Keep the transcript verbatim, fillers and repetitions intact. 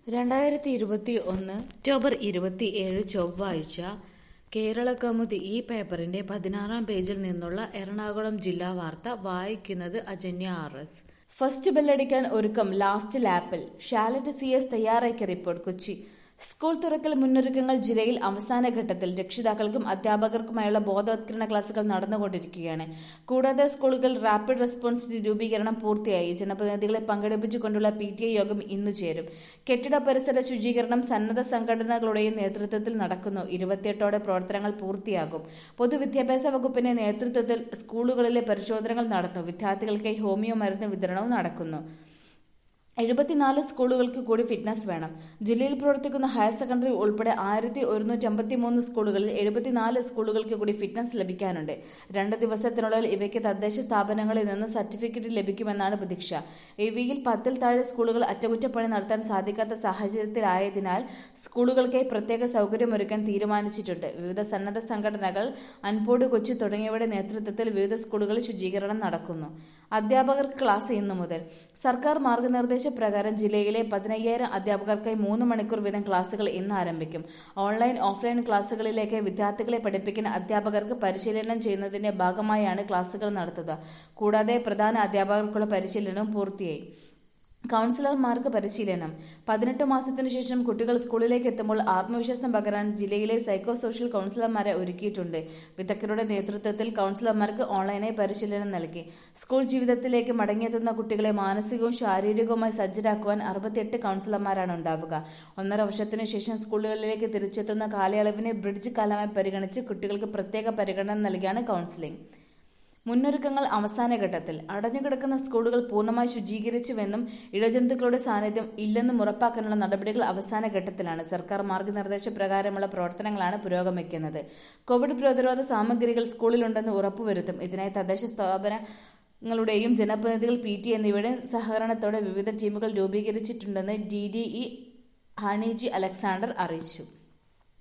രണ്ടായിരത്തി ഇരുപത്തി ഒന്ന് ഒക്ടോബർ ഇരുപത്തിയേഴ് ചൊവ്വാഴ്ച കേരളകൗമുദി ഈ പേപ്പറിന്റെ പതിനാറാം പേജിൽ നിന്നുള്ള എറണാകുളം ജില്ലാ വാർത്ത വായിക്കുന്നത് അജന്യ ആർ എസ്. ഫസ്റ്റ് ബെല്ലടിക്കാൻ ഒരുക്കം ലാസ്റ്റ് ലാപ്പിൽ. ഷാലറ്റ് സി എസ് തയ്യാറാക്കിയ റിപ്പോർട്ട്. കൊച്ചി. സ്കൂൾ തുറക്കൽ മുന്നൊരുക്കങ്ങൾ ജില്ലയിൽ അവസാന ഘട്ടത്തിൽ. രക്ഷിതാക്കൾക്കും അധ്യാപകർക്കുമായുള്ള ബോധവത്കരണ ക്ലാസുകൾ നടന്നുകൊണ്ടിരിക്കുകയാണ്. കൂടാതെ സ്കൂളുകൾ റാപ്പിഡ് റെസ്പോൺസ് രൂപീകരണം പൂർത്തിയായി. ജനപ്രതിനിധികളെ പങ്കെടുപ്പിച്ചുകൊണ്ടുള്ള പി ടി എ യോഗം ഇന്നു ചേരും. കെട്ടിട പരിസര ശുചീകരണം സന്നദ്ധ സംഘടനകളുടെയും നേതൃത്വത്തിൽ നടക്കുന്നു. ഇരുപത്തിയെട്ടോടെ പ്രവർത്തനങ്ങൾ പൂർത്തിയാകും. പൊതുവിദ്യാഭ്യാസ വകുപ്പിന്റെ നേതൃത്വത്തിൽ സ്കൂളുകളിലെ പരിശോധനകൾ നടന്നു. വിദ്യാർത്ഥികൾക്കായി ഹോമിയോ മരുന്ന് വിതരണവും നടക്കുന്നു. എഴുപത്തിനാല് സ്കൂളുകൾക്ക് കൂടി ഫിറ്റ്നസ് വേണം. ജില്ലയിൽ പ്രവർത്തിക്കുന്ന ഹയർ സെക്കൻഡറി ഉൾപ്പെടെ ആയിരത്തി ഒരുന്നൂറ്റി അമ്പത്തി മൂന്ന് സ്കൂളുകളിൽ എഴുപത്തിനാല് സ്കൂളുകൾക്ക് കൂടി ഫിറ്റ്നസ് ലഭിക്കാനുണ്ട്. രണ്ട് ദിവസത്തിനുള്ളിൽ ഇവയ്ക്ക് തദ്ദേശ സ്ഥാപനങ്ങളിൽ നിന്ന് സർട്ടിഫിക്കറ്റ് ലഭിക്കുമെന്നാണ് പ്രതീക്ഷ. ഇവയിൽ പത്തിൽ താഴെ സ്കൂളുകൾ അറ്റകുറ്റപ്പണി നടത്താൻ സാധിക്കാത്ത സാഹചര്യത്തിലായതിനാൽ സ്കൂളുകൾക്കായി പ്രത്യേക സൗകര്യമൊരുക്കാൻ തീരുമാനിച്ചിട്ടുണ്ട്. വിവിധ സന്നദ്ധ സംഘടനകൾ, അൻപോട് കൊച്ചി തുടങ്ങിയവയുടെ നേതൃത്വത്തിൽ വിവിധ സ്കൂളുകളിൽ ശുചീകരണം നടക്കുന്നു. അധ്യാപകർക്ക് ക്ലാസ് ഇന്നു മുതൽ. സർക്കാർ മാർഗനിർദ്ദേശ പ്രകാരം ജില്ലയിലെ പതിനയ്യായിരം അധ്യാപകർക്കായി മൂന്ന് മണിക്കൂർ വീതം ക്ലാസുകൾ ഇന്ന് ആരംഭിക്കും. ഓൺലൈൻ, ഓഫ്ലൈൻ ക്ലാസുകളിലേക്ക് വിദ്യാർത്ഥികളെ പഠിപ്പിക്കാൻ അധ്യാപകർക്ക് പരിശീലനം ചെയ്യുന്നതിന്റെ ഭാഗമായാണ് ക്ലാസുകൾ നടത്തുക. കൂടാതെ പ്രധാന അധ്യാപകർക്കുള്ള പരിശീലനവും പൂർത്തിയായി. കൗൺസിലർമാർക്ക് പരിശീലനം. പതിനെട്ട് മാസത്തിനു ശേഷം കുട്ടികൾ സ്കൂളിലേക്ക് എത്തുമ്പോൾ ആത്മവിശ്വാസം പകരാൻ ജില്ലയിലെ സൈക്കോ സോഷ്യൽ കൗൺസിലർമാരെ ഒരുക്കിയിട്ടുണ്ട്. വിദഗ്ധരുടെ നേതൃത്വത്തിൽ കൗൺസിലർമാർക്ക് ഓൺലൈനായി പരിശീലനം നൽകി. സ്കൂൾ ജീവിതത്തിലേക്ക് മടങ്ങിയെത്തുന്ന കുട്ടികളെ മാനസികവും ശാരീരികവുമായി സജ്ജരാക്കുവാൻ അറുപത്തിയെട്ട് കൗൺസിലർമാരാണ് ഉണ്ടാവുക. ഒന്നര വർഷത്തിനു ശേഷം സ്കൂളുകളിലേക്ക് തിരിച്ചെത്തുന്ന കാലയളവിനെ ബ്രിഡ്ജ് കാലമായി പരിഗണിച്ച് കുട്ടികൾക്ക് പ്രത്യേക പരിഗണന നൽകിയാണ് കൗൺസിലിംഗ്. മുന്നൊരുക്കങ്ങൾ അവസാന ഘട്ടത്തിൽ. അടഞ്ഞുകിടക്കുന്ന സ്കൂളുകൾ പൂർണ്ണമായി ശുചീകരിച്ചുവെന്നും ഇഴജന്തുക്കളുടെ സാന്നിധ്യം ഇല്ലെന്നും ഉറപ്പാക്കാനുള്ള നടപടികൾ അവസാന ഘട്ടത്തിലാണ്. സർക്കാർ മാർഗനിർദ്ദേശ പ്രകാരമുള്ള പ്രവർത്തനങ്ങളാണ് പുരോഗമിക്കുന്നത്. കോവിഡ് പ്രതിരോധ സാമഗ്രികൾ സ്കൂളിലുണ്ടെന്ന് ഉറപ്പുവരുത്തും. ഇതിനായി തദ്ദേശ സ്ഥാപനങ്ങളുടെയും ജനപ്രതിനിധികൾ, പി ടി എന്നിവയുടെ സഹകരണത്തോടെ വിവിധ ടീമുകൾ രൂപീകരിച്ചിട്ടുണ്ടെന്ന് D D E Honey G Alexander അറിയിച്ചു.